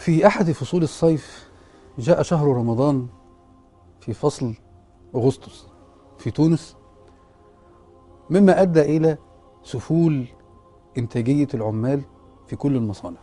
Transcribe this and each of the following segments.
في أحد فصول الصيف جاء شهر رمضان في فصل أغسطس في تونس، مما أدى إلى سفول إنتاجية العمال في كل المصانع.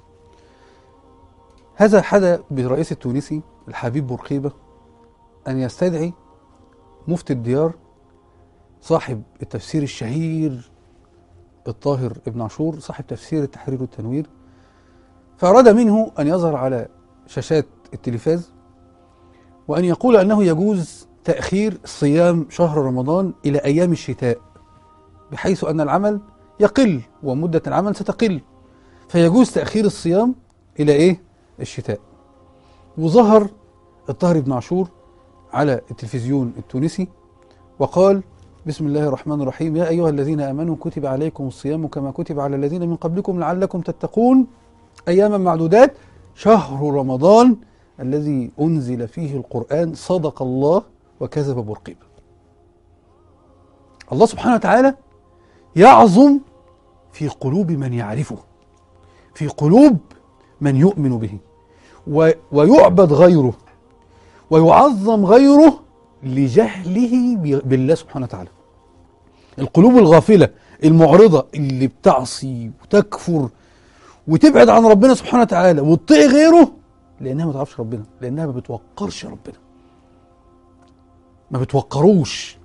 هذا حدث بالرئيس التونسي الحبيب بورقيبة أن يستدعي مفتي الديار صاحب التفسير الشهير الطاهر ابن عاشور صاحب تفسير التحرير والتنوير، فأراد منه أن يظهر على شاشات التلفاز وأن يقول أنه يجوز تأخير صيام شهر رمضان إلى أيام الشتاء، بحيث أن العمل يقل ومدة العمل ستقل، فيجوز تأخير الصيام إلى الشتاء. وظهر الطاهر ابن عاشور على التلفزيون التونسي وقال: بسم الله الرحمن الرحيم، يا أيها الذين آمنوا كتب عليكم الصيام كما كتب على الذين من قبلكم لعلكم تتقون أياما معدودات، شهر رمضان الذي أنزل فيه القرآن صدق الله وكذب بورقيبة. الله سبحانه وتعالى يعظم في قلوب من يعرفه، في قلوب من يؤمن به، ويعبد غيره ويعظم غيره لجهله بالله سبحانه وتعالى. القلوب الغافلة المعرضة اللي بتعصي وتكفر وتبعد عن ربنا سبحانه وتعالى وتطيع غيره لأنها ما تعرفش ربنا، لأنها ما بتوقرش ربنا، ما بتوقروش.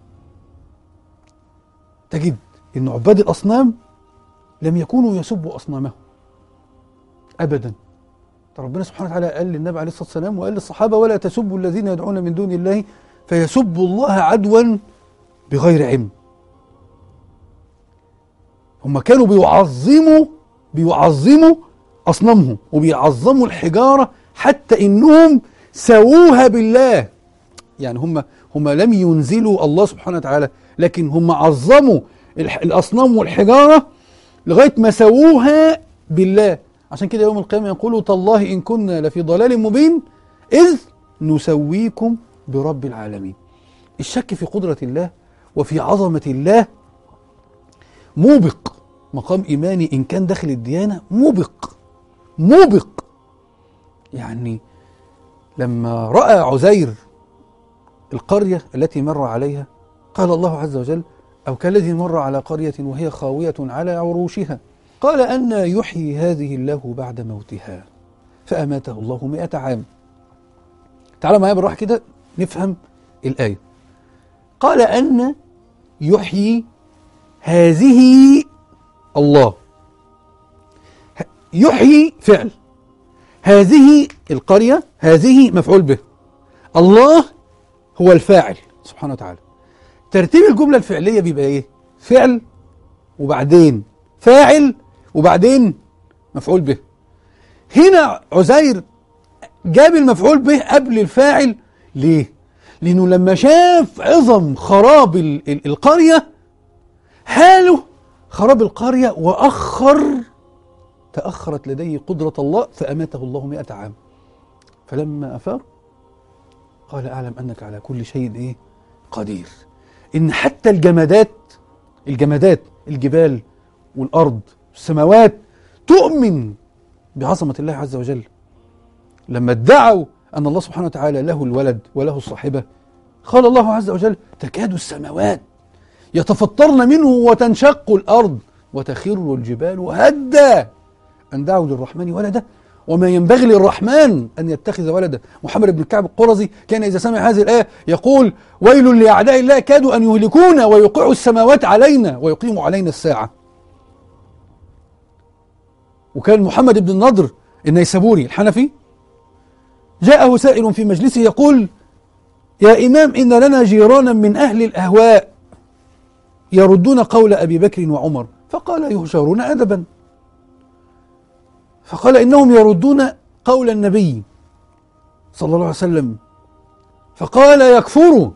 تجد أن عباد الأصنام لم يكونوا يسبوا أصنامهم أبدا. ربنا سبحانه وتعالى قال للنبي عليه الصلاة والسلام وقال للصحابة: ولا تسبوا الذين يدعون من دون الله فيسبوا الله عدوا بغير علم. هم كانوا بيعظموا أصنامهم وبيعظموا الحجارة، حتى إنهم سووها بالله. يعني هم لم ينزلوا الله سبحانه وتعالى، لكن هم عظموا الأصنام والحجارة لغاية ما سووها بالله. عشان كده يوم القيامة يقولوا: تالله إن كنا لفي ضلال مبين إذ نسويكم برب العالمين. الشك في قدرة الله وفي عظمة الله موبق، مقام إيماني إن كان داخل الديانة موبق. يعني لما رأى عزير القرية التي مر عليها قال الله عز وجل: أو كالذي مر على قرية وهي خاوية على عروشها قال أن يحيي هذه الله بعد موتها فأماته الله 100 عام. تعالوا معايا بالراحة كده نفهم الآية. قال أن يحيي هذه الله، يحيي فعل، هذه القرية، هذه مفعول به، الله هو الفاعل سبحانه وتعالى. ترتيب الجملة الفعلية بيبقى فعل وبعدين فاعل وبعدين مفعول به. هنا عزير جاب المفعول به قبل الفاعل. ليه؟ لأنه لما شاف عظم خراب القرية حاله خراب القرية تأخرت لديه قدرة الله فأماته الله 100 عام. فلما أفاق قال: أعلم أنك على كل شيء قدير. إن حتى الجمادات الجبال والأرض والسماوات تؤمن بعظمة الله عز وجل. لما ادعوا أن الله سبحانه وتعالى له الولد وله الصاحبة قال الله عز وجل: تكاد السماوات يتفطرن منه وتنشق الأرض وتخر الجبال هدا أن دعوا للرحمن ولدا وما ينبغي للرحمن أن يتخذ ولدا. محمد بن كعب القرظي كان إذا سمع هذه الآية يقول: ويل لأعداء الله كادوا أن يهلكونا ويوقعوا السماوات علينا ويقيموا علينا الساعة. وكان محمد بن النضر النيسابوري الحنفي جاءه سائل في مجلسه يقول: يا إمام، إن لنا جيرانا من أهل الأهواء يردون قول أبي بكر وعمر. فقال: يهجرون أدبا. فقال: إنهم يردون قول النبي صلى الله عليه وسلم. فقال: يكفروا.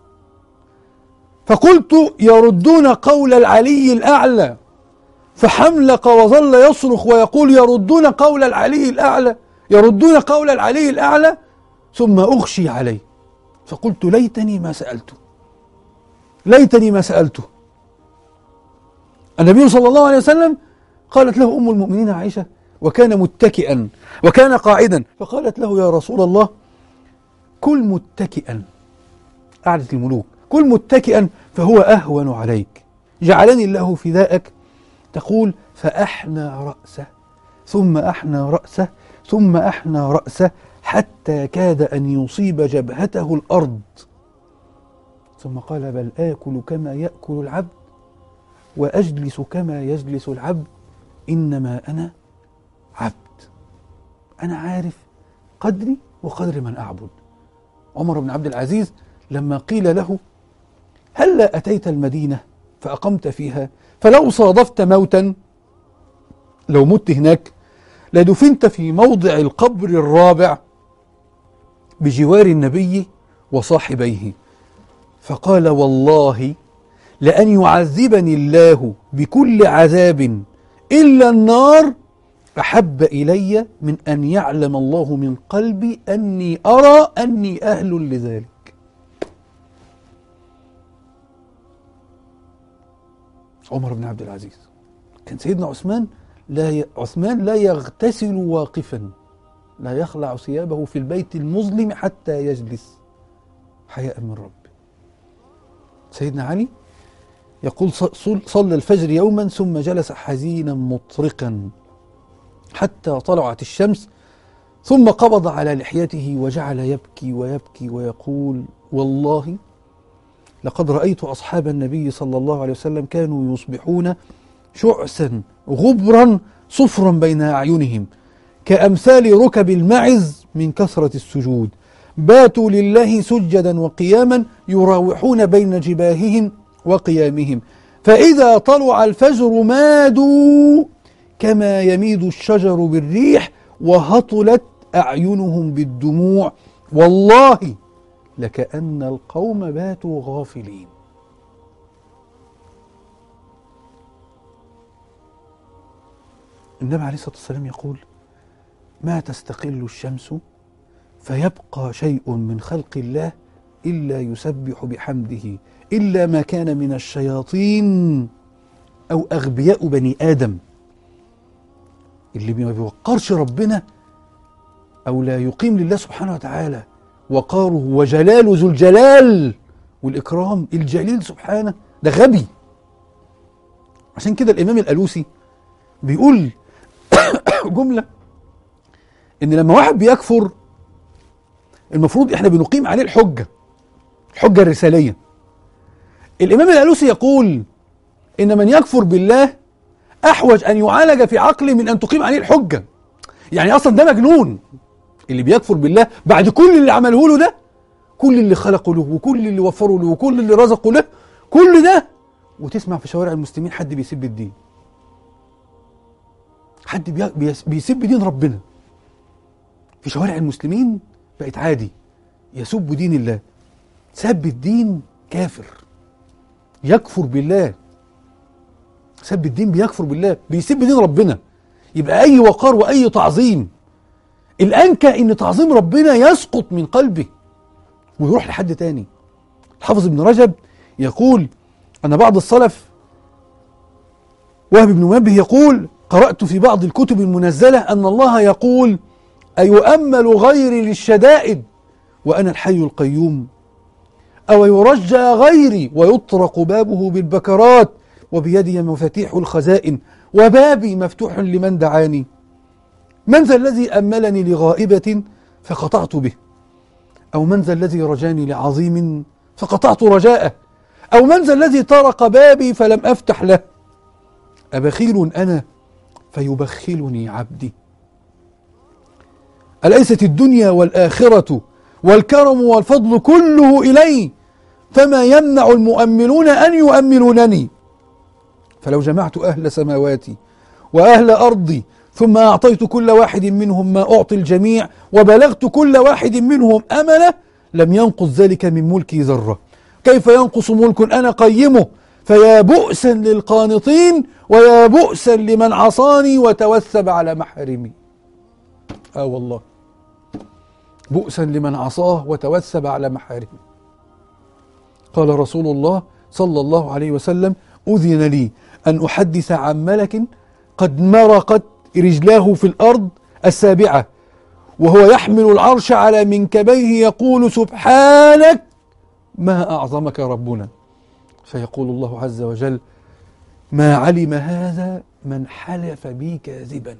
فقلت: يردون قول العلي الأعلى. فحملق وظل يصرخ ويقول: يردون قول العلي الأعلى، يردون قول العلي الأعلى. ثم أغشي عليه فقلت: ليتني ما سألته. النبي صلى الله عليه وسلم قالت له أم المؤمنين عائشة: وكان متكئا وكان قاعدا، فقالت له: يا رسول الله، كل متكئا، قعدة الملوك، كل متكئا فهو أهون عليك، جعلني الله فداءك. تقول: فأحنى رأسه ثم أحنى رأسه ثم أحنى رأسه حتى كاد أن يصيب جبهته الأرض، ثم قال: بل آكل كما يأكل العبد وأجلس كما يجلس العبد، إنما أنا عبد، أنا عارف قدري وقدر من أعبد. عمر بن عبد العزيز لما قيل له: هلا أتيت المدينة فأقمت فيها، فلو صادفت موتا، لو مت هناك لدفنت في موضع القبر الرابع بجوار النبي وصاحبيه، فقال: والله لأن يعذبني الله بكل عذاب إلا النار أحب إلي من أن يعلم الله من قلبي أني أرى أني أهل لذلك. عمر بن عبد العزيز. كان سيدنا عثمان لا يغتسل واقفا، لا يخلع ثيابه في البيت المظلم حتى يجلس حياء من ربه. سيدنا علي يقول: صلى الفجر يوما ثم جلس حزينا مطرقا حتى طلعت الشمس، ثم قبض على لحيته وجعل يبكي ويبكي ويقول: والله لقد رأيت أصحاب النبي صلى الله عليه وسلم كانوا يصبحون شعثا غبرا صفرا بين أعينهم كأمثال ركب المعز من كثرة السجود، باتوا لله سجدا وقياما يراوحون بين جباههم وقيامهم، فإذا طلع الفجر مادوا كما يميد الشجر بالريح وهطلت أعينهم بالدموع، والله لكأن القوم باتوا غافلين. النبي عليه الصلاة والسلام يقول: ما تستقل الشمس فيبقى شيء من خلق الله إلا يسبح بحمده إلا ما كان من الشياطين أو أغبياء بني آدم. اللي ما بيوقرش ربنا أو لا يقيم لله سبحانه وتعالى وقاره وجلاله ذو الجلال والإكرام الجليل سبحانه، ده غبي. عشان كده الإمام الألوسي بيقول جملة: إن لما واحد بيكفر المفروض إحنا بنقيم عليه الحجة الرسالية. الإمام الألوسي يقول إن من يكفر بالله أحوج أن يعالج في عقله من أن تقيم عليه الحجة. يعني أصلا ده مجنون اللي بيكفر بالله بعد كل اللي عمله له ده، كل اللي خلقه له وكل اللي وفره له وكل اللي رزقه له، كل ده، وتسمع في شوارع المسلمين حد بيسب الدين، حد بيسب دين ربنا في شوارع المسلمين. بقت عادي يسب دين الله. سب الدين كافر، يكفر بالله. سب الدين بيكفر بالله، بيسب دين ربنا. يبقى أي وقار وأي تعظيم، الأنكى إن تعظيم ربنا يسقط من قلبه ويروح لحد تاني. الحافظ ابن رجب يقول أن بعض السلف وهب بن منبه يقول: قرأت في بعض الكتب المنزلة أن الله يقول: أيؤمل غيري للشدائد وأنا الحي القيوم، أو يرجى غيري ويطرق بابه بالبكرات وبيدي مفاتيح الخزائن وبابي مفتوح لمن دعاني، من ذا الذي أملني لغائبة فقطعت به، أو من ذا الذي رجاني لعظيم فقطعت رجاءه، أو من ذا الذي طرق بابي فلم أفتح له، أبخيل أنا فيبخلني عبدي. أليست الدنيا والآخرة والكرم والفضل كله إلي، فما يمنع المؤملون أن يؤملونني، فلو جمعت أهل سماواتي وأهل أرضي ثم أعطيت كل واحد منهم ما أعطي الجميع وبلغت كل واحد منهم أمله لم ينقص ذلك من ملكي ذرة. كيف ينقص ملك أنا قيمه؟ فيا بؤسا للقانطين ويا بؤسا لمن عصاني وتوثب على محارمي. والله بؤسا لمن عصاه وتوثب على محارمه. قال رسول الله صلى الله عليه وسلم: أذن لي أن أحدث عن ملك قد مرقت رجلاه في الأرض السابعة وهو يحمل العرش على منكبيه يقول سبحانك ما أعظمك ربنا. فيقول الله عز وجل ما علم هذا من حلف بي كاذبا.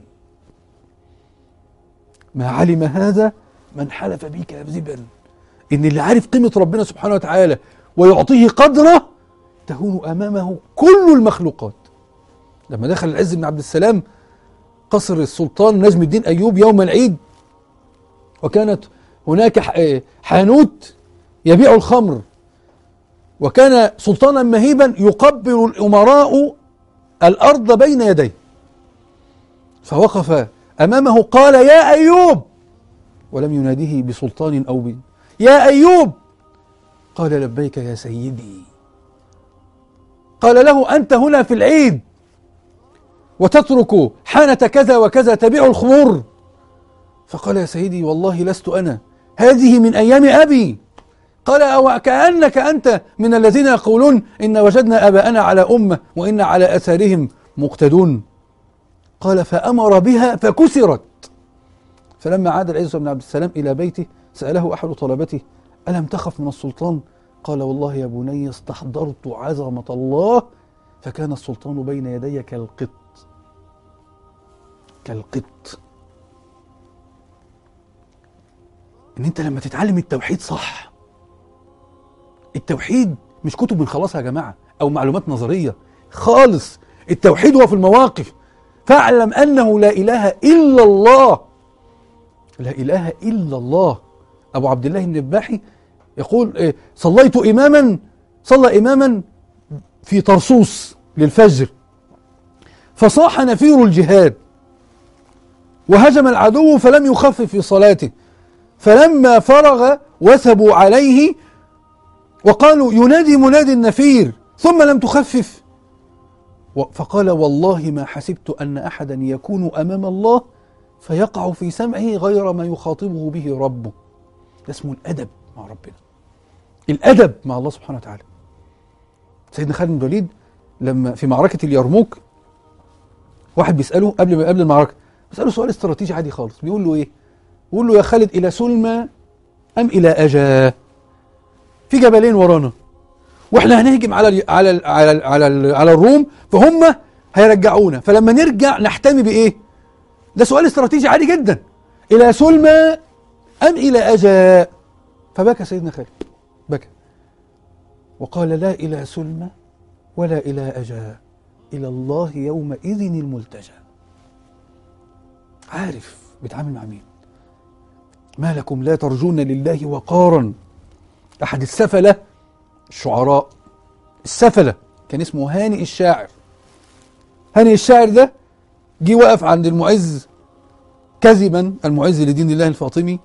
ما علم هذا من حلف بي كاذبا. إن اللي عارف قيمة ربنا سبحانه وتعالى ويعطيه قدره تهون أمامه كل المخلوقات. لما دخل العز بن عبد السلام قصر السلطان نجم الدين أيوب يوم العيد، وكانت هناك حانوت يبيع الخمر، وكان سلطانا مهيبا يقبل الأمراء الأرض بين يديه، فوقف أمامه قال يا أيوب، ولم يناديه بسلطان أو يا أيوب، قال لبيك يا سيدي. قال له أنت هنا في العيد وتترك حانة كذا وكذا تبيع الخمور؟ فقال يا سيدي والله لست أنا، هذه من أيام أبي. قال أو كأنك أنت من الذين يقولون إن وجدنا آباءنا على أمة وإن على أثارهم مقتدون. قال فأمر بها فكسرت. فلما عاد العز بن عبد السلام إلى بيته سأله أحد طلبته ألم تخف من السلطان؟ قال والله يا بني استحضرت عظمة الله فكان السلطان بين يدي كالقط. كالقط. إن أنت لما تتعلم التوحيد صح، التوحيد مش كتب بنخلصها يا جماعة أو معلومات نظرية خالص، التوحيد هو في المواقف. فاعلم أنه لا إله إلا الله. لا إله إلا الله. أبو عبد الله النباحي يقول صلى إماما في طرسوس للفجر، فصاح نفير الجهاد وهجم العدو فلم يخفف في صلاته، فلما فرغ وثبوا عليه وقالوا ينادي منادي النفير ثم لم تخفف، فقال والله ما حسبت أن أحدا يكون أمام الله فيقع في سمعه غير ما يخاطبه به ربه. ده اسمه الأدب مع ربنا، الأدب مع الله سبحانه وتعالى. سيدنا خالد بن الوليد لما في معركة اليرموك واحد بيسأله قبل المعركة، بيسأله سؤال استراتيجي عادي خالص، بيقول له إيه؟ بيقول له يا خالد إلى سلمى أم إلى أجا؟ في جبلين ورانا واحنا هنهجم على الروم فهم هيرجعونا، فلما نرجع نحتمي بإيه؟ ده سؤال استراتيجي عادي جدا. إلى سلمى أم إلى أجا؟ فبكى سيدنا خالد، بكى وقال لا إلى سلمى ولا إلى أجا، إلى الله يومئذ الملتجى. عارف بيتعامل مع مين. ما لكم لا ترجون لله وقارا. أحد السفلة الشعراء السفلة كان اسمه هانئ الشاعر. هانئ الشاعر ده جه وقف عند المعز كذبا، المعز لدين الله الفاطمي،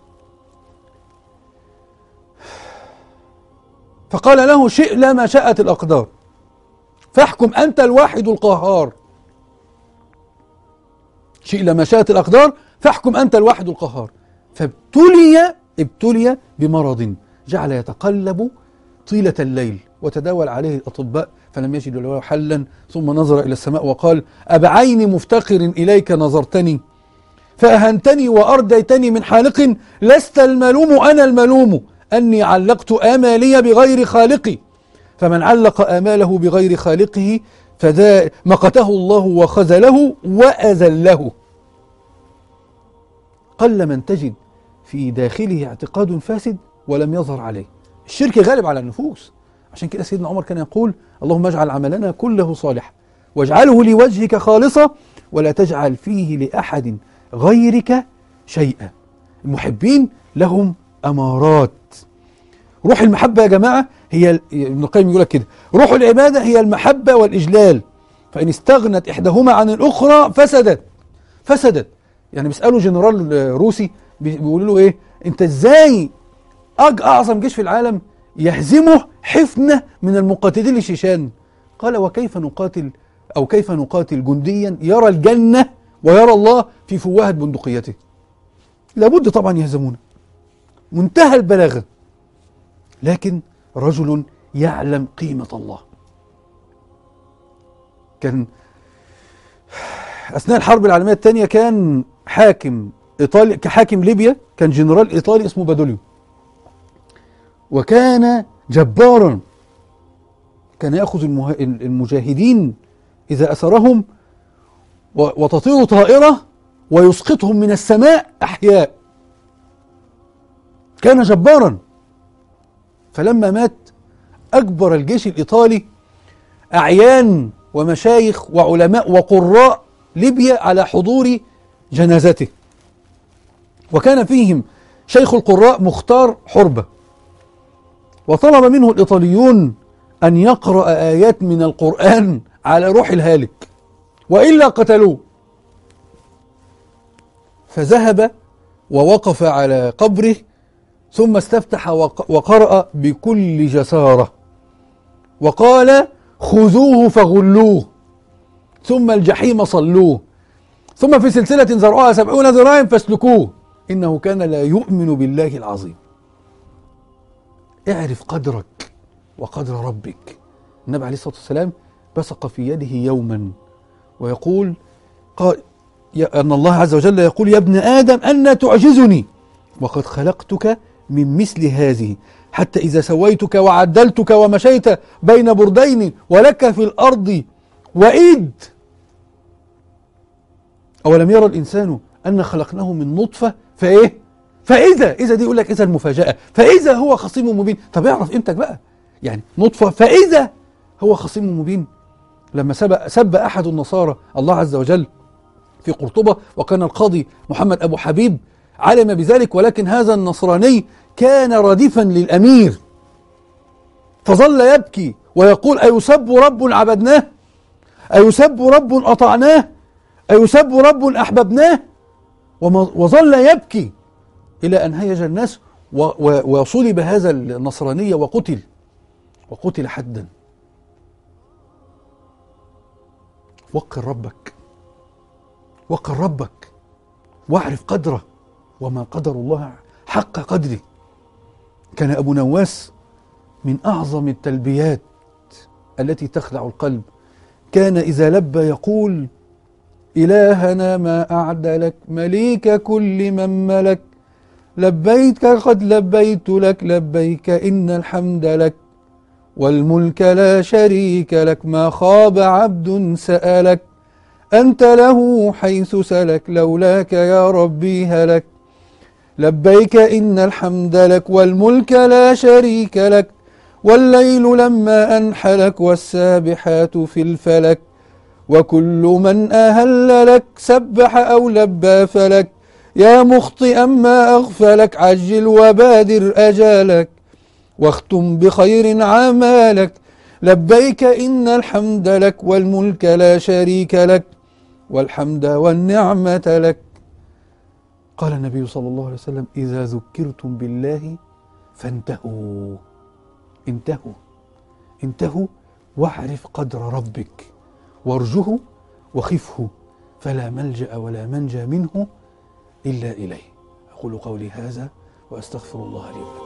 فقال له شئ لا ما شاءت الأقدار فاحكم أنت الواحد القهار. شئ لا ما شاءت الأقدار فاحكم أنت الواحد القهار. ابتلي بمرض جعل يتقلب طيلة الليل وتداول عليه الأطباء فلم يجدوا له حلا، ثم نظر إلى السماء وقال أبعين مفتقر إليك نظرتني فأهنتني وأرديتني من حالق، لست الملوم أنا الملوم أني علقت آمالي بغير خالقي، فمن علق آماله بغير خالقه فذا مقته الله وخذله وأذله. قل من تجد في داخله اعتقاد فاسد ولم يظهر عليه. الشرك غالب على النفوس. عشان كده سيدنا عمر كان يقول اللهم اجعل عملنا كله صالحا واجعله لوجهك خالصا ولا تجعل فيه لأحد غيرك شيئا. المحبين لهم أمارات. روح المحبة يا جماعة هي ابن القيم يقول لك كده، روح العبادة هي المحبة والإجلال، فإن استغنت إحداهما عن الأخرى فسدت. يعني بيسألوا جنرال روسي بيقولوا له إيه، أنت إزاي أعظم جيش في العالم يهزمه حفنة من المقاتلين الشيشان؟ قال وكيف نقاتل أو كيف نقاتل جنديا يرى الجنة ويرى الله في فوهة بندقيته؟ لابد طبعا يهزمونه. منتهى البلاغة. لكن رجل يعلم قيمة الله. كان أثناء الحرب العالمية الثانية كان حاكم إيطالي، كحاكم ليبيا كان جنرال إيطالي اسمه بادوليو، وكان جبارا. كان يأخذ المجاهدين إذا أسرهم وتطير طائرة ويسقطهم من السماء أحياء. كان جبارا. فلما مات أجبر الجيش الإيطالي أعيان ومشايخ وعلماء وقراء ليبيا على حضور جنازته، وكان فيهم شيخ القراء مختار حربة، وطلب منه الإيطاليون أن يقرأ آيات من القرآن على روح الهالك وإلا قتلوه. فذهب ووقف على قبره ثم استفتح وقرأ بكل جسارة وقال: خذوه فغلوه ثم الجحيم صلوه ثم في سلسلة زرعها 70 ذراعا فاسلكوه إنه كان لا يؤمن بالله العظيم. اعرف قدرك وقدر ربك. النبي عليه الصلاة والسلام بصق في يده يوما ويقول أن الله عز وجل يقول: يا ابن آدم أن تعجزني وقد خلقتك من مثل هذه حتى إذا سويتك وعدلتك ومشيت بين بردين ولك في الأرض وإيد. أولم يرى الإنسان أن خلقناه من نطفة فإذا دي يقول لك إذا المفاجأة، فإذا هو خصيم مبين. طب اعرف قيمتك بقى، يعني نطفة فإذا هو خصيم مبين. لما سب أحد النصارى الله عز وجل في قرطبة، وكان القاضي محمد أبو حبيب علم بذلك، ولكن هذا النصراني كان رديفا للأمير، فظل يبكي ويقول: أيسب رب عبدناه؟ أيسب رب أطعناه؟ أيسب رب أحببناه؟ وظل يبكي إلى أن هيج الناس وصلب هذا النصراني وقتل حدا. وقر ربك واعرف قدره وما قدر الله حق قدره. كان أبو نواس من أعظم التلبيات التي تخلع القلب. كان إذا لبى يقول: إلهنا ما أعدلك مليك كل من ملك، لبيك قد لبيت لك لبيك إن الحمد لك والملك لا شريك لك، ما خاب عبد سألك، أنت له حيث سلك لولاك يا ربي هلك، لبيك إن الحمد لك والملك لا شريك لك، والليل لما أنحلك والسابحات في الفلك، وكل من أهل لك سبح أو لبى فلك، يا مخطئا ما أغفلك عجل وبادر أجالك، واختم بخير عمالك، لبيك إن الحمد لك والملك لا شريك لك والحمد والنعمة لك. قال النبي صلى الله عليه وسلم: إذا ذكرتم بالله فانتهوا. انتهوا واعرف قدر ربك وارجه وخفه، فلا ملجأ ولا منجى منه إلا إليه. أقول قولي هذا وأستغفر الله لي ولكم.